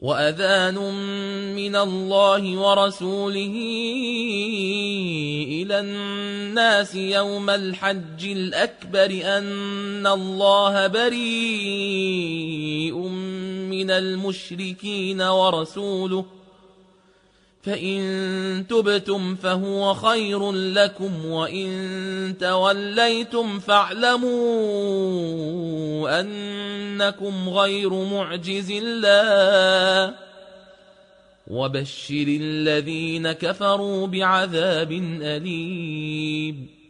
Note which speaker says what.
Speaker 1: وأذان من الله ورسوله إلى الناس يوم الحج الأكبر أن الله بريء من المشركين ورسوله، فإن تبتم فهو خير لكم، وإن توليتم فاعلموا أنكم غير معجز الله، وبشر الذين كفروا بعذاب أليم.